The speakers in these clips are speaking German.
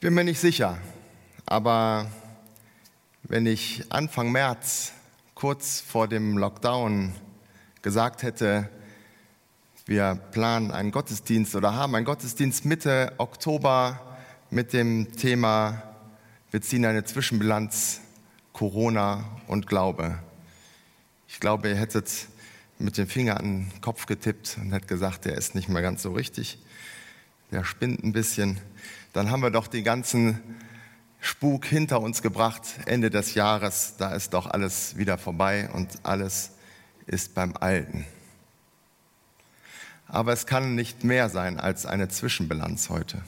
bin mir nicht sicher, aber wenn ich Anfang März, kurz vor dem Lockdown, gesagt hätte, wir planen einen Gottesdienst oder haben einen Gottesdienst Mitte Oktober mit dem Thema, wir ziehen eine Zwischenbilanz, Corona und Glaube. Ich glaube, ihr hättet mit dem Finger an den Kopf getippt und hättet gesagt, der ist nicht mehr ganz so richtig, der spinnt ein bisschen. Dann haben wir doch den ganzen Spuk hinter uns gebracht, Ende des Jahres, da ist doch alles wieder vorbei und alles ist beim Alten. Aber es kann nicht mehr sein als eine Zwischenbilanz heute.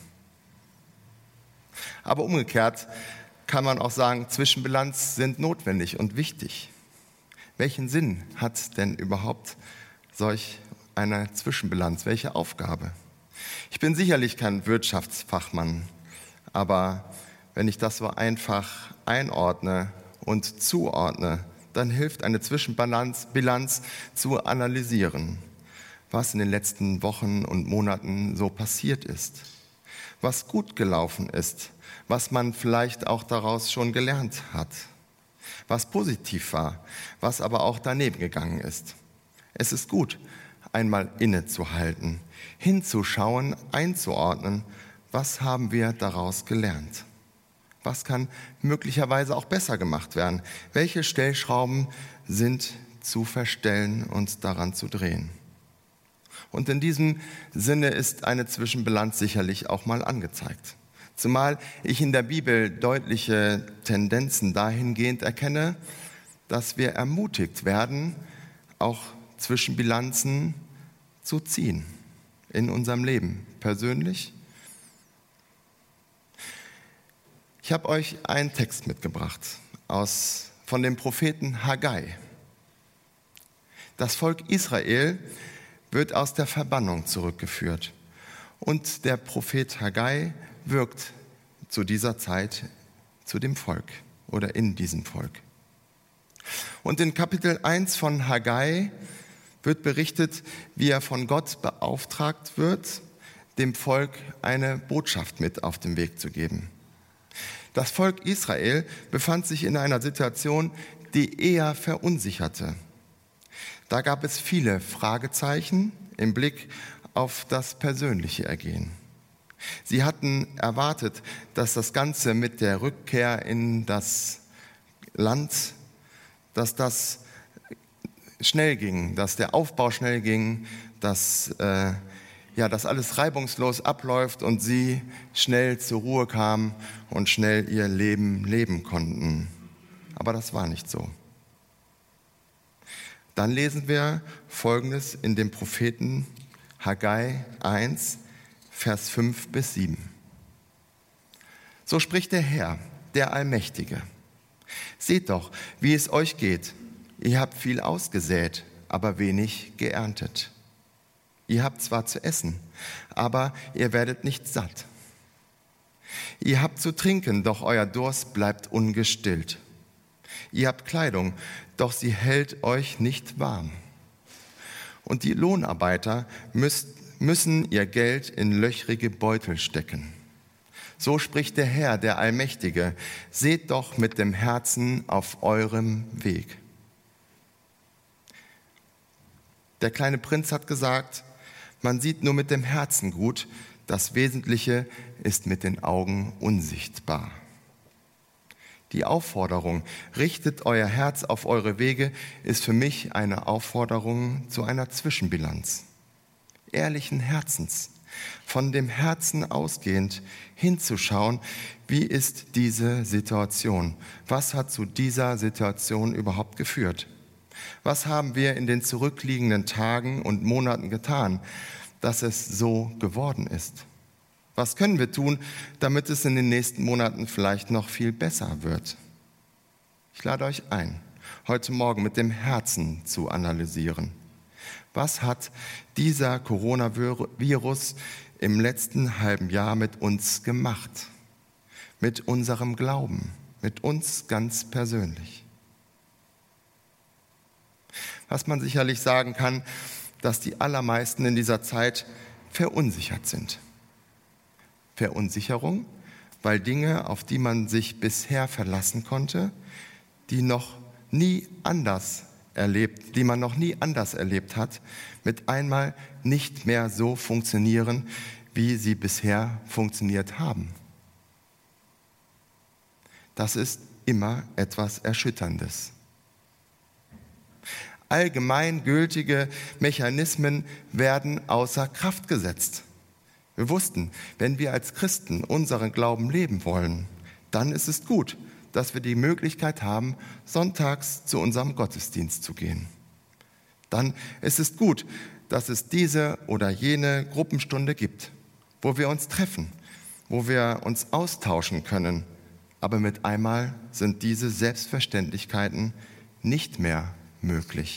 Aber umgekehrt kann man auch sagen, Zwischenbilanz sind notwendig und wichtig. Welchen Sinn hat denn überhaupt solch eine Zwischenbilanz? Welche Aufgabe? Ich bin sicherlich kein Wirtschaftsfachmann, aber wenn ich das so einfach einordne und zuordne, dann hilft eine Zwischenbilanz zu analysieren, was in den letzten Wochen und Monaten so passiert ist, was gut gelaufen ist, was man vielleicht auch daraus schon gelernt hat, was positiv war, was aber auch daneben gegangen ist. Es ist gut, einmal innezuhalten, hinzuschauen, einzuordnen, was haben wir daraus gelernt? Was kann möglicherweise auch besser gemacht werden? Welche Stellschrauben sind zu verstellen und daran zu drehen? Und in diesem Sinne ist eine Zwischenbilanz sicherlich auch mal angezeigt. Zumal ich in der Bibel deutliche Tendenzen dahingehend erkenne, dass wir ermutigt werden, auch Zwischenbilanzen zu ziehen in unserem Leben, persönlich. Ich habe euch einen Text mitgebracht von dem Propheten Haggai. Das Volk Israel wird aus der Verbannung zurückgeführt. Und der Prophet Haggai wirkt zu dieser Zeit zu dem Volk oder in diesem Volk. Und in Kapitel 1 von Haggai wird berichtet, wie er von Gott beauftragt wird, dem Volk eine Botschaft mit auf den Weg zu geben. Das Volk Israel befand sich in einer Situation, die eher verunsicherte. Da gab es viele Fragezeichen im Blick auf das persönliche Ergehen. Sie hatten erwartet, dass das Ganze mit der Rückkehr in das Land, dass das schnell ging, dass der Aufbau schnell ging, dass alles reibungslos abläuft und sie schnell zur Ruhe kamen und schnell ihr Leben leben konnten. Aber das war nicht so. Dann lesen wir Folgendes in dem Propheten Haggai 1, Vers 5 bis 7. So spricht der Herr, der Allmächtige. Seht doch, wie es euch geht. Ihr habt viel ausgesät, aber wenig geerntet. Ihr habt zwar zu essen, aber ihr werdet nicht satt. Ihr habt zu trinken, doch euer Durst bleibt ungestillt. Ihr habt Kleidung, doch sie hält euch nicht warm. Und die Lohnarbeiter müssen ihr Geld in löchrige Beutel stecken. So spricht der Herr, der Allmächtige. Seht doch mit dem Herzen auf eurem Weg. Der kleine Prinz hat gesagt, man sieht nur mit dem Herzen gut, das Wesentliche ist mit den Augen unsichtbar. Die Aufforderung, richtet euer Herz auf eure Wege, ist für mich eine Aufforderung zu einer Zwischenbilanz. Ehrlichen Herzens, von dem Herzen ausgehend hinzuschauen, wie ist diese Situation? Was hat zu dieser Situation überhaupt geführt? Was haben wir in den zurückliegenden Tagen und Monaten getan, dass es so geworden ist? Was können wir tun, damit es in den nächsten Monaten vielleicht noch viel besser wird? Ich lade euch ein, heute Morgen mit dem Herzen zu analysieren. Was hat dieser Coronavirus im letzten halben Jahr mit uns gemacht? Mit unserem Glauben, mit uns ganz persönlich. Was man sicherlich sagen kann, dass die allermeisten in dieser Zeit verunsichert sind. Verunsicherung weil Dinge, auf die man sich bisher verlassen konnte, die man noch nie anders erlebt hat, mit einmal nicht mehr so funktionieren, wie sie bisher funktioniert haben. Das ist immer etwas Erschütterndes. Allgemein gültige Mechanismen werden außer Kraft gesetzt. Wir wussten, wenn wir als Christen unseren Glauben leben wollen, dann ist es gut, dass wir die Möglichkeit haben, sonntags zu unserem Gottesdienst zu gehen. Dann ist es gut, dass es diese oder jene Gruppenstunde gibt, wo wir uns treffen, wo wir uns austauschen können. Aber mit einmal sind diese Selbstverständlichkeiten nicht mehr möglich.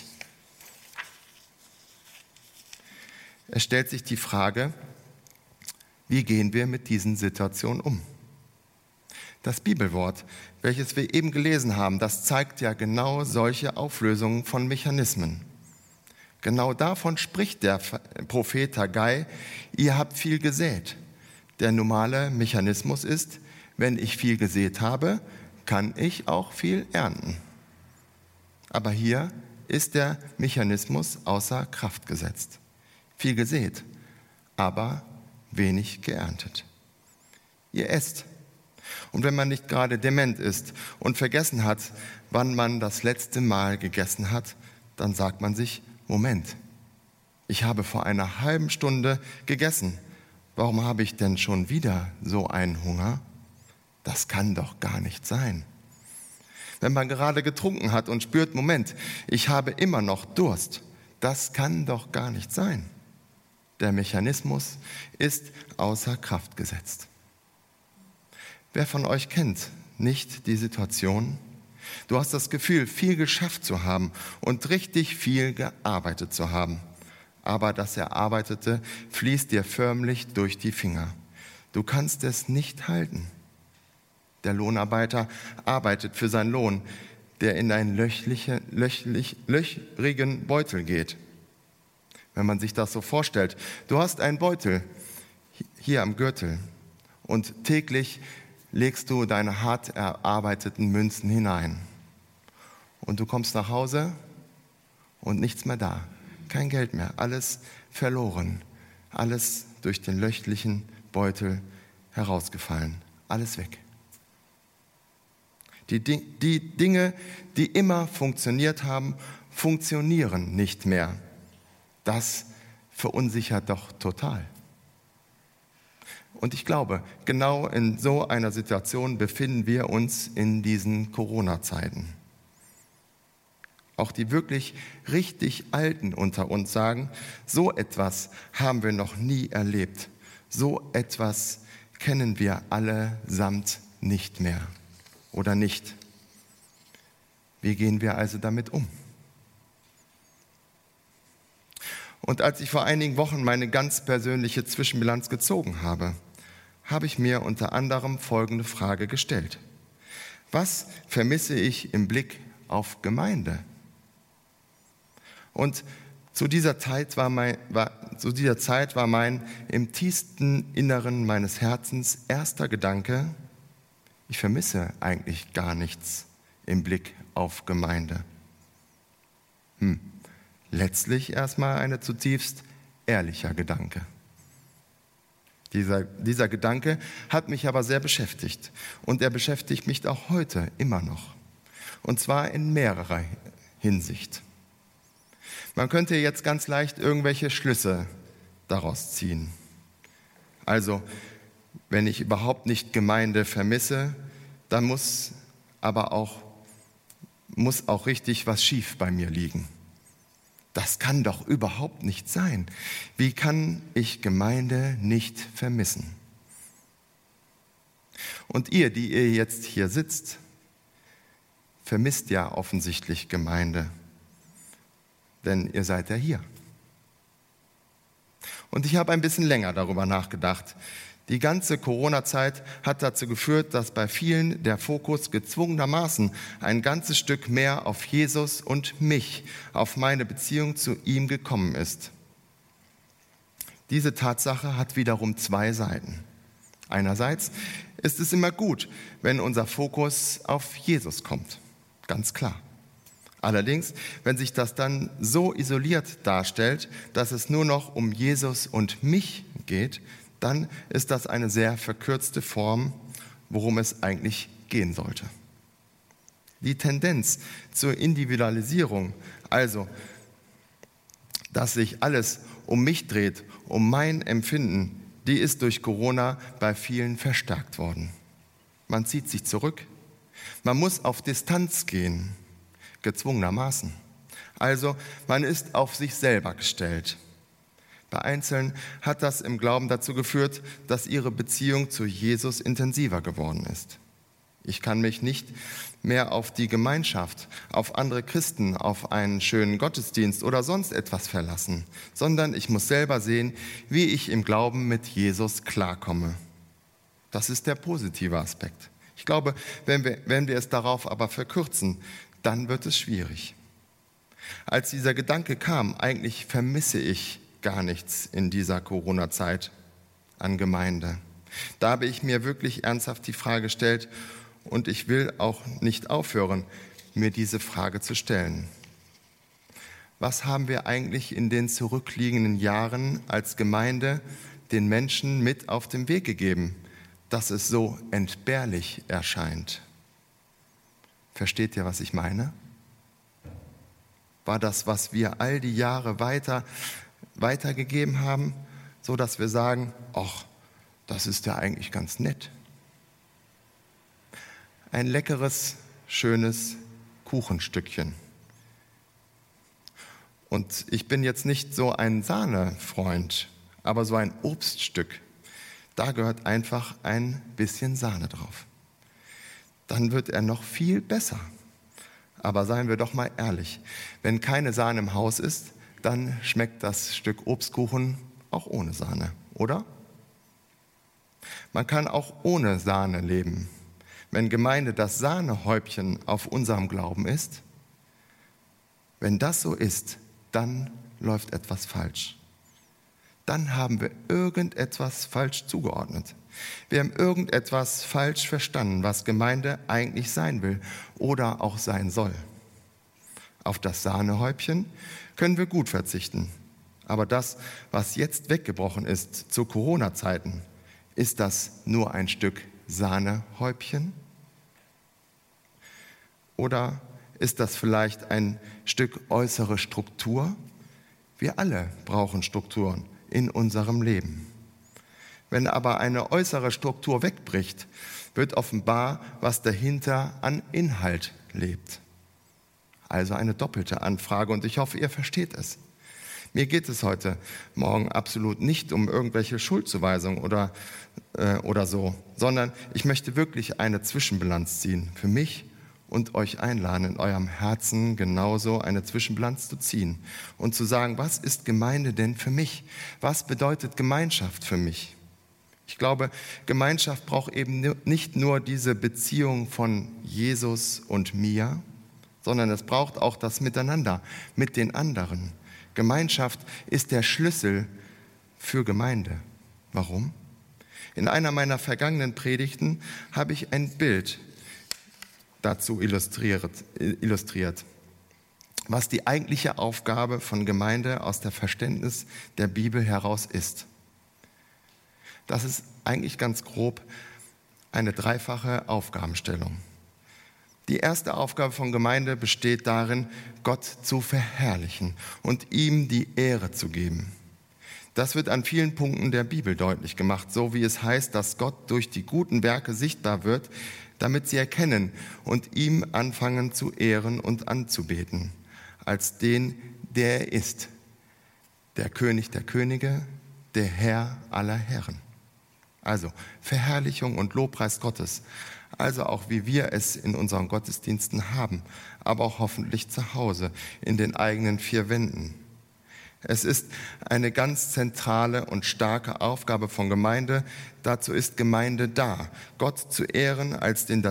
Es stellt sich die Frage, wie gehen wir mit diesen Situationen um? Das Bibelwort, welches wir eben gelesen haben, das zeigt ja genau solche Auflösungen von Mechanismen. Genau davon spricht der Prophet Haggai: Ihr habt viel gesät. Der normale Mechanismus ist, wenn ich viel gesät habe, kann ich auch viel ernten. Aber hier ist der Mechanismus außer Kraft gesetzt. Viel gesät, aber wenig geerntet. Ihr esst. Und wenn man nicht gerade dement ist und vergessen hat, wann man das letzte Mal gegessen hat, dann sagt man sich: Moment, ich habe vor einer halben Stunde gegessen. Warum habe ich denn schon wieder so einen Hunger? Das kann doch gar nicht sein. Wenn man gerade getrunken hat und spürt: Moment, ich habe immer noch Durst. Das kann doch gar nicht sein. Der Mechanismus ist außer Kraft gesetzt. Wer von euch kennt nicht die Situation? Du hast das Gefühl, viel geschafft zu haben und richtig viel gearbeitet zu haben. Aber das Erarbeitete fließt dir förmlich durch die Finger. Du kannst es nicht halten. Der Lohnarbeiter arbeitet für seinen Lohn, der in einen löchrigen Beutel geht. Wenn man sich das so vorstellt, du hast einen Beutel hier am Gürtel und täglich legst du deine hart erarbeiteten Münzen hinein. Und du kommst nach Hause und nichts mehr da, kein Geld mehr, alles verloren, alles durch den löchlichen Beutel herausgefallen, alles weg. Die Dinge, die immer funktioniert haben, funktionieren nicht mehr. Das verunsichert doch total. Und ich glaube, genau in so einer Situation befinden wir uns in diesen Corona-Zeiten. Auch die wirklich richtig Alten unter uns sagen: So etwas haben wir noch nie erlebt. So etwas kennen wir allesamt nicht mehr oder nicht. Wie gehen wir also damit um? Und als ich vor einigen Wochen meine ganz persönliche Zwischenbilanz gezogen habe, habe ich mir unter anderem folgende Frage gestellt: Was vermisse ich im Blick auf Gemeinde? Und zu dieser Zeit war mein im tiefsten Inneren meines Herzens erster Gedanke: Ich vermisse eigentlich gar nichts im Blick auf Gemeinde. Letztlich erstmal ein zutiefst ehrlicher Gedanke. Dieser Gedanke hat mich aber sehr beschäftigt und er beschäftigt mich auch heute immer noch. Und zwar in mehrerer Hinsicht. Man könnte jetzt ganz leicht irgendwelche Schlüsse daraus ziehen. Also, wenn ich überhaupt nicht Gemeinde vermisse, dann muss auch richtig was schief bei mir liegen. Das kann doch überhaupt nicht sein. Wie kann ich Gemeinde nicht vermissen? Und ihr, die ihr jetzt hier sitzt, vermisst ja offensichtlich Gemeinde, denn ihr seid ja hier. Und ich habe ein bisschen länger darüber nachgedacht. Die ganze Corona-Zeit hat dazu geführt, dass bei vielen der Fokus gezwungenermaßen ein ganzes Stück mehr auf Jesus und mich, auf meine Beziehung zu ihm gekommen ist. Diese Tatsache hat wiederum zwei Seiten. Einerseits ist es immer gut, wenn unser Fokus auf Jesus kommt. Ganz klar. Allerdings, wenn sich das dann so isoliert darstellt, dass es nur noch um Jesus und mich geht, dann ist das eine sehr verkürzte Form, worum es eigentlich gehen sollte. Die Tendenz zur Individualisierung, also dass sich alles um mich dreht, um mein Empfinden, die ist durch Corona bei vielen verstärkt worden. Man zieht sich zurück, man muss auf Distanz gehen, gezwungenermaßen. Also man ist auf sich selber gestellt. Bei Einzelnen hat das im Glauben dazu geführt, dass ihre Beziehung zu Jesus intensiver geworden ist. Ich kann mich nicht mehr auf die Gemeinschaft, auf andere Christen, auf einen schönen Gottesdienst oder sonst etwas verlassen, sondern ich muss selber sehen, wie ich im Glauben mit Jesus klarkomme. Das ist der positive Aspekt. Ich glaube, wenn wir es darauf aber verkürzen, dann wird es schwierig. Als dieser Gedanke kam, eigentlich vermisse ich gar nichts in dieser Corona-Zeit an Gemeinde. Da habe ich mir wirklich ernsthaft die Frage gestellt und ich will auch nicht aufhören, mir diese Frage zu stellen. Was haben wir eigentlich in den zurückliegenden Jahren als Gemeinde den Menschen mit auf den Weg gegeben, dass es so entbehrlich erscheint? Versteht ihr, was ich meine? War das, was wir all die Jahre weitergegeben haben, so dass wir sagen, ach, das ist ja eigentlich ganz nett. Ein leckeres, schönes Kuchenstückchen. Und ich bin jetzt nicht so ein Sahnefreund, aber so ein Obststück, da gehört einfach ein bisschen Sahne drauf. Dann wird er noch viel besser. Aber seien wir doch mal ehrlich, wenn keine Sahne im Haus ist, dann schmeckt das Stück Obstkuchen auch ohne Sahne, oder? Man kann auch ohne Sahne leben. Wenn Gemeinde das Sahnehäubchen auf unserem Glauben ist, wenn das so ist, dann läuft etwas falsch. Dann haben wir irgendetwas falsch zugeordnet. Wir haben irgendetwas falsch verstanden, was Gemeinde eigentlich sein will oder auch sein soll. Auf das Sahnehäubchen können wir gut verzichten. Aber das, was jetzt weggebrochen ist zu Corona-Zeiten, ist das nur ein Stück Sahnehäubchen? Oder ist das vielleicht ein Stück äußere Struktur? Wir alle brauchen Strukturen in unserem Leben. Wenn aber eine äußere Struktur wegbricht, wird offenbar, was dahinter an Inhalt lebt. Also eine doppelte Anfrage und ich hoffe, ihr versteht es. Mir geht es heute Morgen absolut nicht um irgendwelche Schuldzuweisungen oder so, sondern ich möchte wirklich eine Zwischenbilanz ziehen für mich und euch einladen, in eurem Herzen genauso eine Zwischenbilanz zu ziehen und zu sagen, was ist Gemeinde denn für mich? Was bedeutet Gemeinschaft für mich? Ich glaube, Gemeinschaft braucht eben nicht nur diese Beziehung von Jesus und mir, sondern es braucht auch das Miteinander mit den anderen. Gemeinschaft ist der Schlüssel für Gemeinde. Warum? In einer meiner vergangenen Predigten habe ich ein Bild dazu illustriert, was die eigentliche Aufgabe von Gemeinde aus dem Verständnis der Bibel heraus ist. Das ist eigentlich ganz grob eine dreifache Aufgabenstellung. Die erste Aufgabe von Gemeinde besteht darin, Gott zu verherrlichen und ihm die Ehre zu geben. Das wird an vielen Punkten der Bibel deutlich gemacht, so wie es heißt, dass Gott durch die guten Werke sichtbar wird, damit sie erkennen und ihm anfangen zu ehren und anzubeten, als den, der er ist, der König der Könige, der Herr aller Herren. Also Verherrlichung und Lobpreis Gottes, also auch wie wir es in unseren Gottesdiensten haben, aber auch hoffentlich zu Hause, in den eigenen vier Wänden. Es ist eine ganz zentrale und starke Aufgabe von Gemeinde. Dazu ist Gemeinde da, Gott zu ehren als den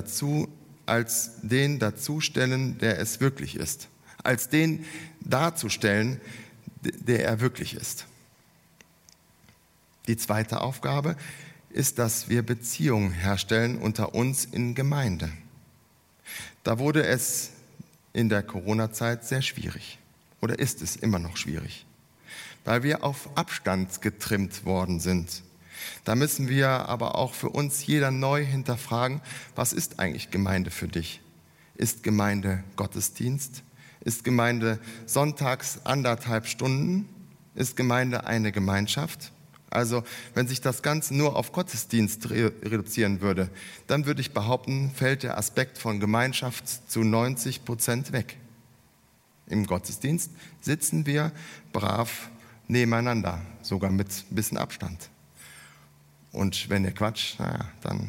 dazustellen, der es wirklich ist. Als den darzustellen, der er wirklich ist. Die zweite Aufgabe ist, dass wir Beziehungen herstellen unter uns in Gemeinde. Da wurde es in der Corona-Zeit sehr schwierig oder ist es immer noch schwierig, weil wir auf Abstand getrimmt worden sind. Da müssen wir aber auch für uns jeder neu hinterfragen, was ist eigentlich Gemeinde für dich? Ist Gemeinde Gottesdienst? Ist Gemeinde sonntags 1,5 Stunden? Ist Gemeinde eine Gemeinschaft? Also wenn sich das Ganze nur auf Gottesdienst reduzieren würde, dann würde ich behaupten, fällt der Aspekt von Gemeinschaft zu 90% weg. Im Gottesdienst sitzen wir brav nebeneinander, sogar mit ein bisschen Abstand. Und wenn ihr quatscht, dann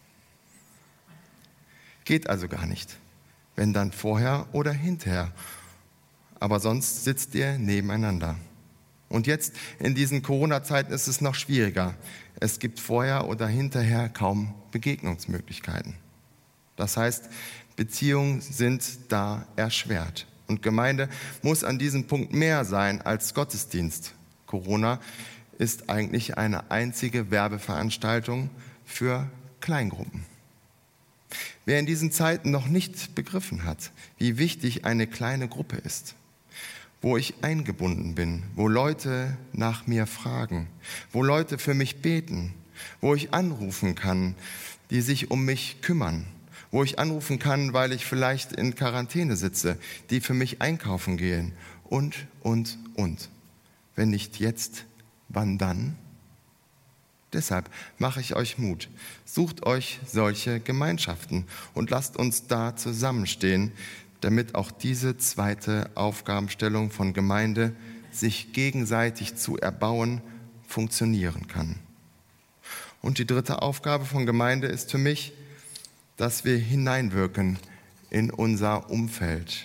geht also gar nicht. Wenn dann vorher oder hinterher. Aber sonst sitzt ihr nebeneinander. Und jetzt in diesen Corona-Zeiten ist es noch schwieriger. Es gibt vorher oder hinterher kaum Begegnungsmöglichkeiten. Das heißt, Beziehungen sind da erschwert. Und Gemeinde muss an diesem Punkt mehr sein als Gottesdienst. Corona ist eigentlich eine einzige Werbeveranstaltung für Kleingruppen. Wer in diesen Zeiten noch nicht begriffen hat, wie wichtig eine kleine Gruppe ist, wo ich eingebunden bin, wo Leute nach mir fragen, wo Leute für mich beten, wo ich anrufen kann, die sich um mich kümmern, wo ich anrufen kann, weil ich vielleicht in Quarantäne sitze, die für mich einkaufen gehen und. Wenn nicht jetzt, wann dann? Deshalb mache ich euch Mut. Sucht euch solche Gemeinschaften und lasst uns da zusammenstehen, damit auch diese zweite Aufgabenstellung von Gemeinde, sich gegenseitig zu erbauen, funktionieren kann. Und die dritte Aufgabe von Gemeinde ist für mich, dass wir hineinwirken in unser Umfeld.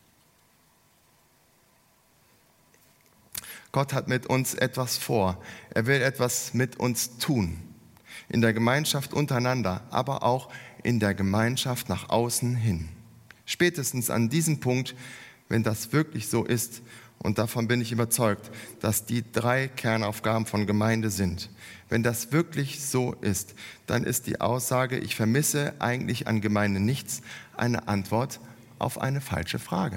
Gott hat mit uns etwas vor. Er will etwas mit uns tun. In der Gemeinschaft untereinander, aber auch in der Gemeinschaft nach außen hin. Spätestens an diesem Punkt, wenn das wirklich so ist, und davon bin ich überzeugt, dass die 3 Kernaufgaben von Gemeinde sind. Wenn das wirklich so ist, dann ist die Aussage, ich vermisse eigentlich an Gemeinde nichts, eine Antwort auf eine falsche Frage.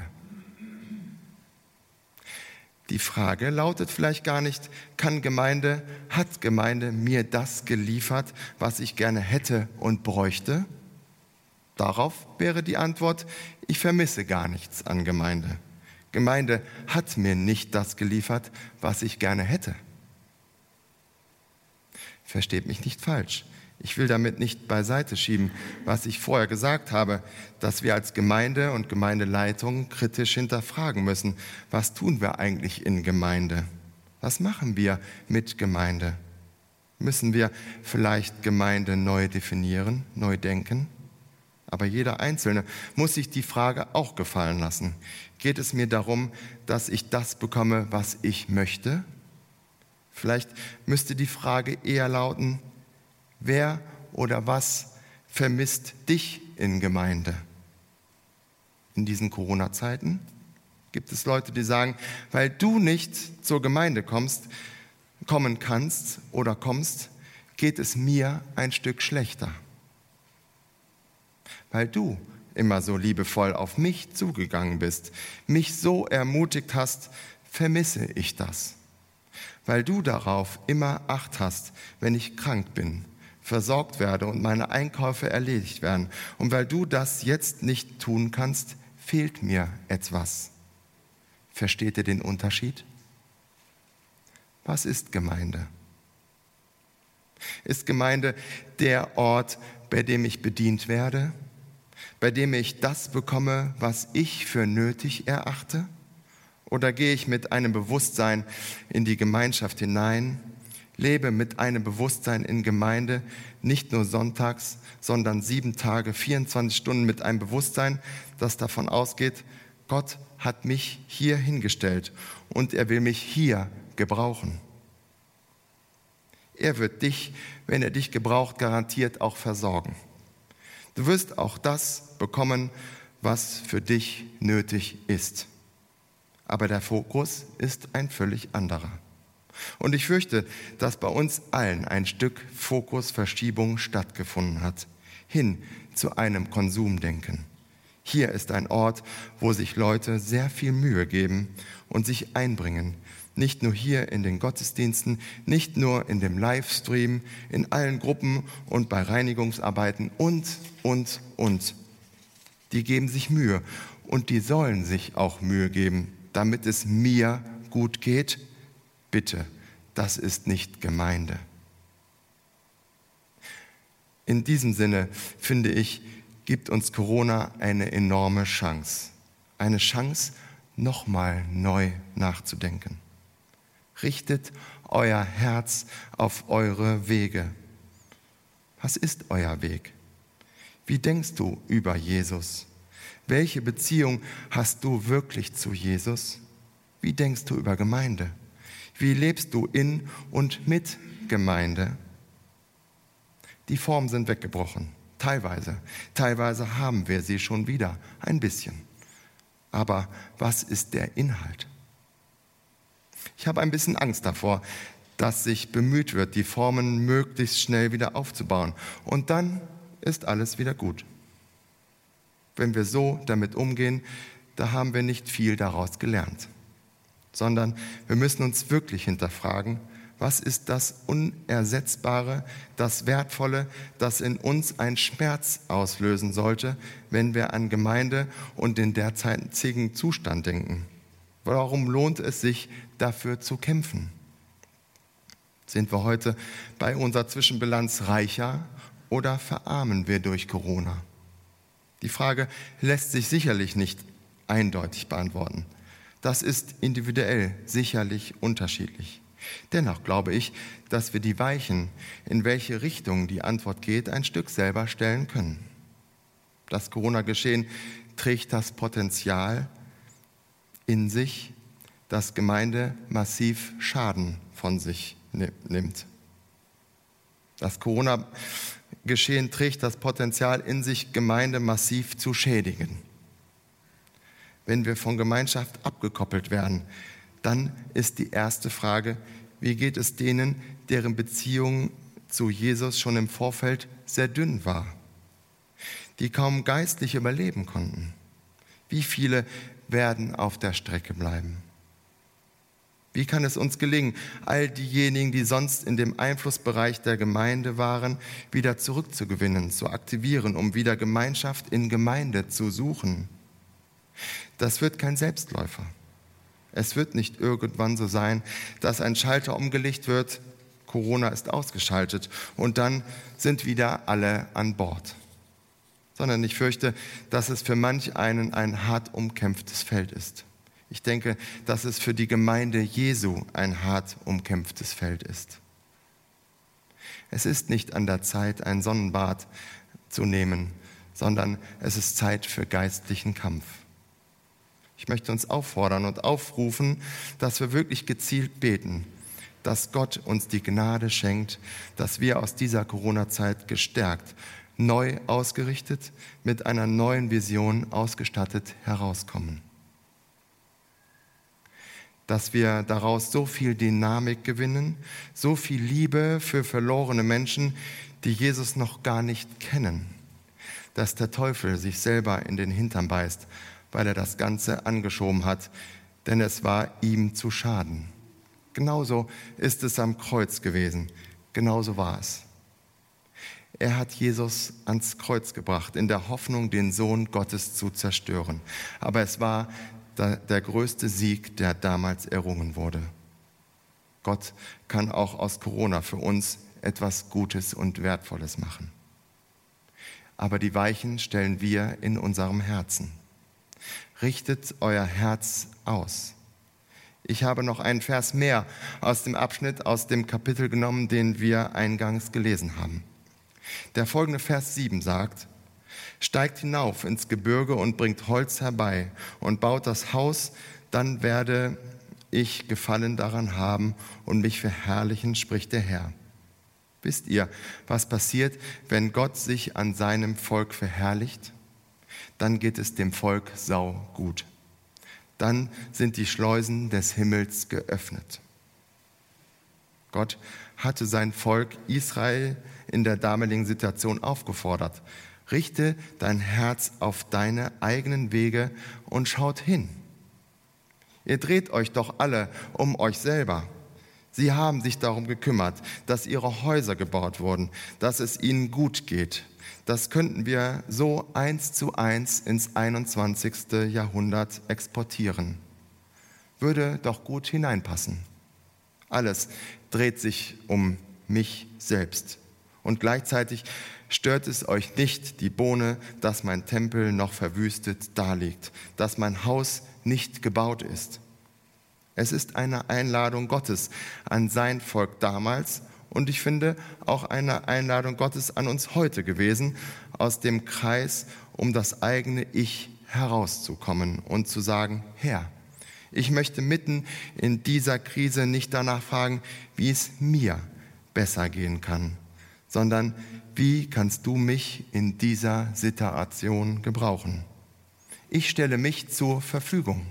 Die Frage lautet vielleicht gar nicht, hat Gemeinde mir das geliefert, was ich gerne hätte und bräuchte? Darauf wäre die Antwort, ich vermisse gar nichts an Gemeinde. Gemeinde hat mir nicht das geliefert, was ich gerne hätte. Versteht mich nicht falsch. Ich will damit nicht beiseite schieben, was ich vorher gesagt habe, dass wir als Gemeinde und Gemeindeleitung kritisch hinterfragen müssen, was tun wir eigentlich in Gemeinde? Was machen wir mit Gemeinde? Müssen wir vielleicht Gemeinde neu definieren, neu denken? Aber jeder Einzelne muss sich die Frage auch gefallen lassen. Geht es mir darum, dass ich das bekomme, was ich möchte? Vielleicht müsste die Frage eher lauten, wer oder was vermisst dich in Gemeinde? In diesen Corona-Zeiten gibt es Leute, die sagen, weil du nicht zur Gemeinde kommen kannst oder kommst, geht es mir ein Stück schlechter. Weil du immer so liebevoll auf mich zugegangen bist, mich so ermutigt hast, vermisse ich das. Weil du darauf immer Acht hast, wenn ich krank bin, versorgt werde und meine Einkäufe erledigt werden. Und weil du das jetzt nicht tun kannst, fehlt mir etwas. Versteht ihr den Unterschied? Was ist Gemeinde? Ist Gemeinde der Ort, bei dem ich bedient werde? Bei dem ich das bekomme, was ich für nötig erachte? Oder gehe ich mit einem Bewusstsein in die Gemeinschaft hinein, lebe mit einem Bewusstsein in Gemeinde, nicht nur sonntags, sondern 7 Tage, 24 Stunden mit einem Bewusstsein, das davon ausgeht, Gott hat mich hier hingestellt und er will mich hier gebrauchen. Er wird dich, wenn er dich gebraucht, garantiert auch versorgen. Du wirst auch das bekommen, was für dich nötig ist. Aber der Fokus ist ein völlig anderer. Und ich fürchte, dass bei uns allen ein Stück Fokusverschiebung stattgefunden hat, hin zu einem Konsumdenken. Hier ist ein Ort, wo sich Leute sehr viel Mühe geben und sich einbringen. Nicht nur hier in den Gottesdiensten, nicht nur in dem Livestream, in allen Gruppen und bei Reinigungsarbeiten und. Die geben sich Mühe und die sollen sich auch Mühe geben, damit es mir gut geht. Bitte, das ist nicht Gemeinde. In diesem Sinne, finde ich, gibt uns Corona eine enorme Chance. Eine Chance, nochmal neu nachzudenken. Richtet euer Herz auf eure Wege. Was ist euer Weg? Wie denkst du über Jesus? Welche Beziehung hast du wirklich zu Jesus? Wie denkst du über Gemeinde? Wie lebst du in und mit Gemeinde? Die Formen sind weggebrochen, teilweise. Teilweise haben wir sie schon wieder, ein bisschen. Aber was ist der Inhalt? Ich habe ein bisschen Angst davor, dass sich bemüht wird, die Formen möglichst schnell wieder aufzubauen. Und dann ist alles wieder gut. Wenn wir so damit umgehen, da haben wir nicht viel daraus gelernt. Sondern wir müssen uns wirklich hinterfragen, was ist das Unersetzbare, das Wertvolle, das in uns einen Schmerz auslösen sollte, wenn wir an Gemeinde und den derzeitigen Zustand denken? Warum lohnt es sich, dafür zu kämpfen? Sind wir heute bei unserer Zwischenbilanz reicher oder verarmen wir durch Corona? Die Frage lässt sich sicherlich nicht eindeutig beantworten. Das ist individuell sicherlich unterschiedlich. Dennoch glaube ich, dass wir die Weichen, in welche Richtung die Antwort geht, ein Stück selber stellen können. Das Corona-Geschehen trägt das Potenzial in sich, dass Gemeinde massiv Schaden von sich nimmt. Das Corona-Geschehen trägt das Potenzial in sich, Gemeinde massiv zu schädigen. Wenn wir von Gemeinschaft abgekoppelt werden, dann ist die erste Frage, wie geht es denen, deren Beziehung zu Jesus schon im Vorfeld sehr dünn war, die kaum geistlich überleben konnten? Wie viele werden auf der Strecke bleiben? Wie kann es uns gelingen, all diejenigen, die sonst in dem Einflussbereich der Gemeinde waren, wieder zurückzugewinnen, zu aktivieren, um wieder Gemeinschaft in Gemeinde zu suchen? Das wird kein Selbstläufer. Es wird nicht irgendwann so sein, dass ein Schalter umgelegt wird, Corona ist ausgeschaltet und dann sind wieder alle an Bord. Sondern ich fürchte, dass es für manch einen ein hart umkämpftes Feld ist. Ich denke, dass es für die Gemeinde Jesu ein hart umkämpftes Feld ist. Es ist nicht an der Zeit, ein Sonnenbad zu nehmen, sondern es ist Zeit für geistlichen Kampf. Ich möchte uns auffordern und aufrufen, dass wir wirklich gezielt beten, dass Gott uns die Gnade schenkt, dass wir aus dieser Corona-Zeit gestärkt, neu ausgerichtet, mit einer neuen Vision ausgestattet herauskommen. Dass wir daraus so viel Dynamik gewinnen, so viel Liebe für verlorene Menschen, die Jesus noch gar nicht kennen. Dass der Teufel sich selber in den Hintern beißt, weil er das Ganze angeschoben hat, denn es war ihm zu schaden. Genauso ist es am Kreuz gewesen, genauso war es. Er hat Jesus ans Kreuz gebracht, in der Hoffnung, den Sohn Gottes zu zerstören. Aber es war der größte Sieg, der damals errungen wurde. Gott kann auch aus Corona für uns etwas Gutes und Wertvolles machen. Aber die Weichen stellen wir in unserem Herzen. Richtet euer Herz aus. Ich habe noch einen Vers mehr aus dem Abschnitt, aus dem Kapitel genommen, den wir eingangs gelesen haben. Der folgende Vers 7 sagt: Steigt hinauf ins Gebirge und bringt Holz herbei und baut das Haus, dann werde ich Gefallen daran haben und mich verherrlichen, spricht der Herr. Wisst ihr, was passiert, wenn Gott sich an seinem Volk verherrlicht? Dann geht es dem Volk saugut. Dann sind die Schleusen des Himmels geöffnet. Gott hatte sein Volk Israel in der damaligen Situation aufgefordert: Richte dein Herz auf deine eigenen Wege und schaut hin. Ihr dreht euch doch alle um euch selber. Sie haben sich darum gekümmert, dass ihre Häuser gebaut wurden, dass es ihnen gut geht. Das könnten wir so 1:1 ins 21. Jahrhundert exportieren. Würde doch gut hineinpassen. Alles dreht sich um mich selbst. Und gleichzeitig stört es euch nicht die Bohne, dass mein Tempel noch verwüstet daliegt, dass mein Haus nicht gebaut ist. Es ist eine Einladung Gottes an sein Volk damals und ich finde auch eine Einladung Gottes an uns heute gewesen, aus dem Kreis um das eigene Ich herauszukommen und zu sagen: Herr, ich möchte mitten in dieser Krise nicht danach fragen, wie es mir besser gehen kann, sondern wie kannst du mich in dieser Situation gebrauchen? Ich stelle mich zur Verfügung.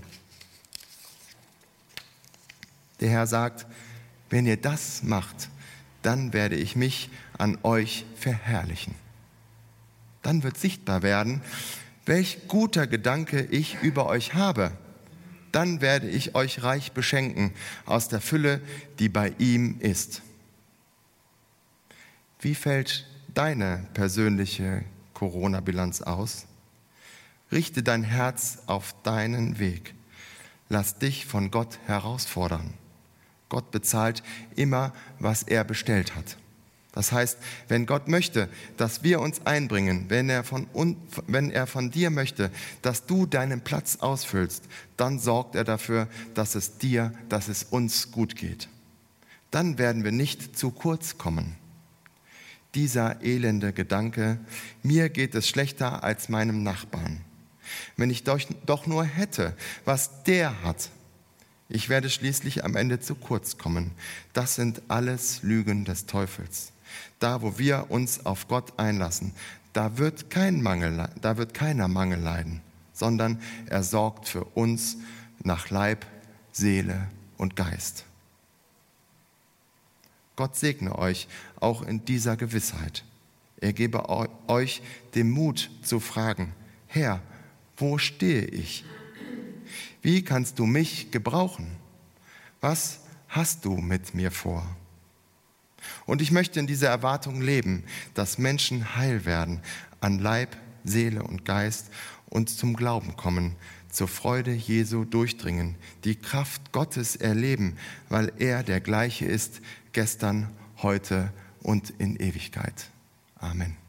Der Herr sagt: Wenn ihr das macht, dann werde ich mich an euch verherrlichen. Dann wird sichtbar werden, welch guter Gedanke ich über euch habe. Dann werde ich euch reich beschenken aus der Fülle, die bei ihm ist. Wie fällt deine persönliche Corona-Bilanz aus? Richte dein Herz auf deinen Weg. Lass dich von Gott herausfordern. Gott bezahlt immer, was er bestellt hat. Das heißt, wenn Gott möchte, dass wir uns einbringen, wenn er von dir möchte, dass du deinen Platz ausfüllst, dann sorgt er dafür, dass es uns gut geht. Dann werden wir nicht zu kurz kommen. Dieser elende Gedanke: Mir geht es schlechter als meinem Nachbarn. Wenn ich doch nur hätte, was der hat. Ich werde schließlich am Ende zu kurz kommen. Das sind alles Lügen des Teufels. Da, wo wir uns auf Gott einlassen, da wird keiner Mangel leiden, sondern er sorgt für uns nach Leib, Seele und Geist. Gott segne euch auch in dieser Gewissheit. Er gebe euch den Mut zu fragen: Herr, wo stehe ich? Wie kannst du mich gebrauchen? Was hast du mit mir vor? Und ich möchte in dieser Erwartung leben, dass Menschen heil werden, an Leib, Seele und Geist und zum Glauben kommen, zur Freude Jesu durchdringen, die Kraft Gottes erleben, weil er der gleiche ist, gestern, heute und in Ewigkeit. Amen.